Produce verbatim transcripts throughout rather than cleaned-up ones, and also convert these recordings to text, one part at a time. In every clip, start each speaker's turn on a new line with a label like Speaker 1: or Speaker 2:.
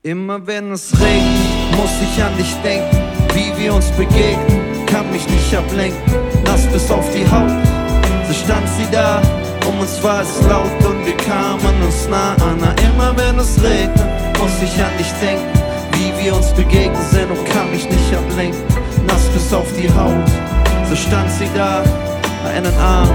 Speaker 1: Immer wenn es regnet, muss ich an dich denken. Wie wir uns begegnen, kann mich nicht ablenken. Nass bis auf die Haut, so stand sie da. Um uns war es laut und wir kamen uns nah an. Na, immer wenn es regnet, muss ich an dich denken. Wie wir uns begegnen sind und kann mich nicht ablenken. Nass bis auf die Haut, so stand sie da, einen Arm.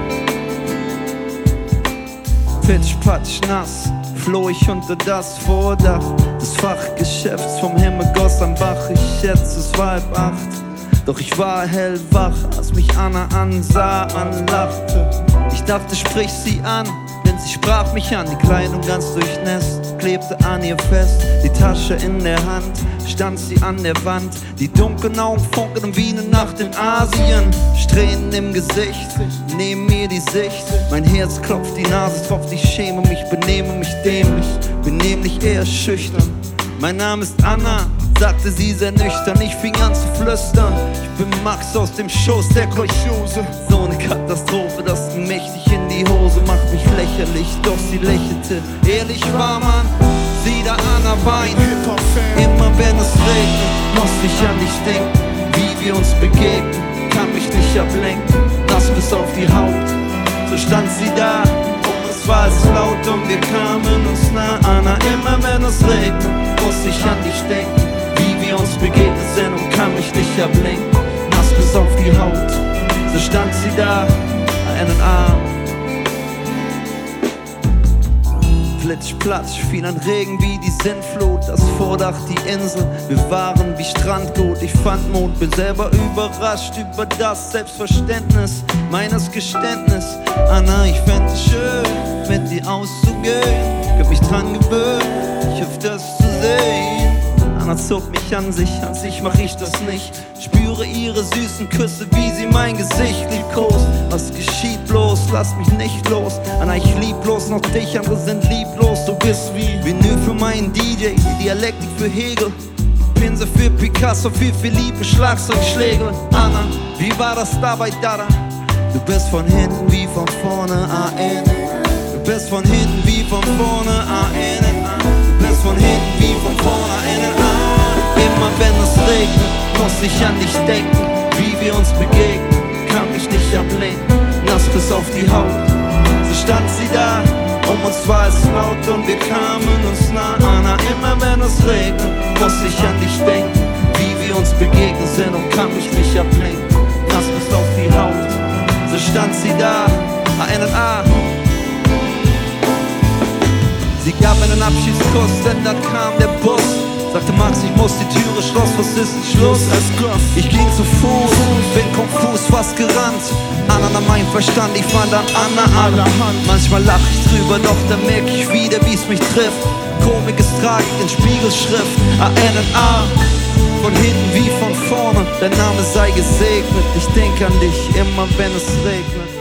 Speaker 1: Pitsch, patsch, nass, floh ich unter das Vordach des Fachgeschäfts vom Himmel goss am Bach. Ich schätze, es war halb acht, doch ich war hellwach, als mich Anna ansah, anlachte. Ich dachte, sprich sie an, denn sie sprach mich an. Die Kleidung ganz durchnässt, klebte an ihr fest. Die Tasche in der Hand, stand sie an der Wand. Die dunklen Augen funkeln wie eine Nacht in Asien. Strähnen im Gesicht, neben mir die Sicht. Mein Herz klopft, die Nase tropft. Ich schäme mich, benehme mich dämlich, bin nämlich eher schüchtern. Mein Name ist Anna, sagte sie sehr nüchtern. Ich fing an zu flüstern, ich bin Max aus dem Schoß der Kolchose. So eine Katastrophe, das ging mächtig in die Hose. Macht mich lächerlich, doch sie lächelte. Ehrlich war man, sie da Anna Wein. Immer wenn es regnet, muss ich an dich denken. Wie wir uns begegnen, kann mich nicht ablenken. Nass bis auf die Haut, so stand sie da. Um uns war es laut und wir kamen uns nah an. Immer wenn es regnet, muss ich an dich denken. Wie wir uns begegnet sind und kann mich nicht ablenken. Nass bis auf die Haut, so stand sie da, einen Arm. Flitsch, platsch, fiel ein Regen wie die Sintflut. Das Vordach, die Insel, wir waren wie Strandgut. Ich fand Mut, bin selber überrascht über das Selbstverständnis meines Geständnis. Anna, ich fänd es schön, mit dir auszugehen. Ich hab mich dran gewöhnt, ich öfters zu sehen. Anna zog mich an sich, an sich mach ich das nicht. Spüre ihre süßen Küsse, wie sie mein Gesicht liebkost. Was geschieht bloß, lass mich nicht los. Anna, ich lieb bloß noch dich, andere sind lieblos. Du bist wie Vinyl für meinen D J, die Dialektik für Hegel, Pinsel für Picasso, für Philippe, Schlagzeugschläge. Anna, wie war das da bei Dada? Du bist von hinten wie von vorne, A N. Du bist von hinten wie von vorne, A N. Du bist von hinten wie von vorne, A N. Immer wenn es regnet, muss ich an dich denken. Wie wir uns begegnen, kann mich nicht ablenken. Nass bis auf die Haut, so stand sie da. Um uns war es laut und wir kamen uns nah an. Immer wenn es regnet, muss ich an dich denken. Wie wir uns begegnen sind und kann mich nicht ablenken. Nass bis auf die Haut, so stand sie da, einen A. Sie gab einen Abschiedskuss, denn dann kam der Bus. Sagte Max, ich muss die Türe schloss, was ist denn Schluss? Ich ging zu Fuß, bin konfus, fast gerannt. Anna nahm mein Verstand, ich fand an Anna allerhand. Manchmal lach ich drüber, doch dann merk ich wieder, wie's mich trifft. Komik ist Tragik in Spiegelschrift, A N N A. Von hinten wie von vorne, dein Name sei gesegnet. Ich denk an dich immer, wenn es regnet.